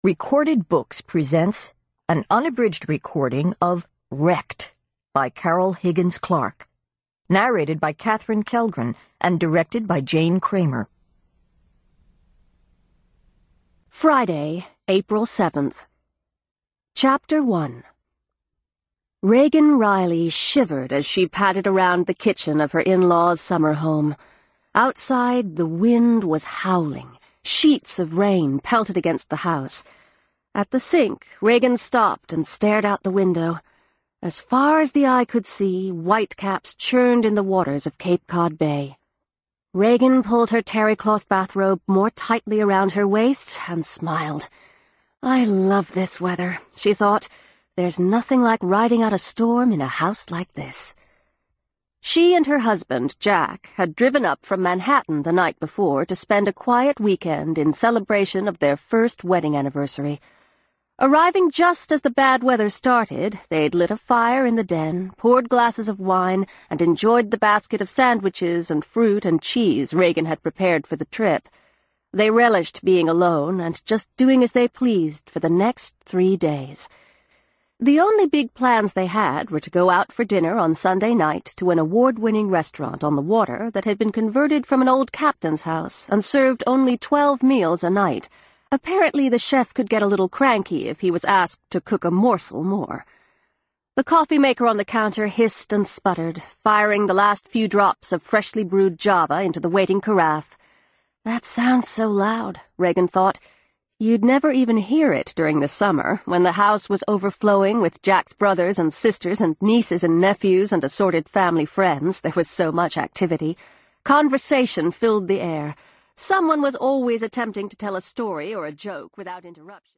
Recorded Books presents an unabridged recording of Wrecked by Carol Higgins Clark, narrated by Katherine Kellgren and directed by Jane Kramer. Friday, April 7th. Chapter 1. Reagan Riley shivered as she padded around the kitchen of her in-laws' summer home. Outside, the wind was howling. Sheets of rain pelted against the house. At the sink, Reagan stopped and stared out the window. As far as the eye could see, whitecaps churned in the waters of Cape Cod Bay. Reagan pulled her terry-cloth bathrobe more tightly around her waist and smiled. "I love this weather," she thought. "There's nothing like riding out a storm in a house like this." She and her husband, Jack, had driven up from Manhattan the night before to spend a quiet weekend in celebration of their first wedding anniversary. Arriving just as the bad weather started, they'd lit a fire in the den, poured glasses of wine, and enjoyed the basket of sandwiches and fruit and cheese Reagan had prepared for the trip. They relished being alone and just doing as they pleased for the next 3 days. The only big plans they had were to go out for dinner on Sunday night to an award-winning restaurant on the water that had been converted from an old captain's house and served only 12 meals a night. Apparently the chef could get a little cranky if he was asked to cook a morsel more. The coffee maker on the counter hissed and sputtered, firing the last few drops of freshly brewed Java into the waiting carafe. That sounds so loud, Reagan thought. You'd never even hear it during the summer, when the house was overflowing with Jack's brothers and sisters and nieces and nephews and assorted family friends. There was so much activity. Conversation filled the air. Someone was always attempting to tell a story or a joke without interruption.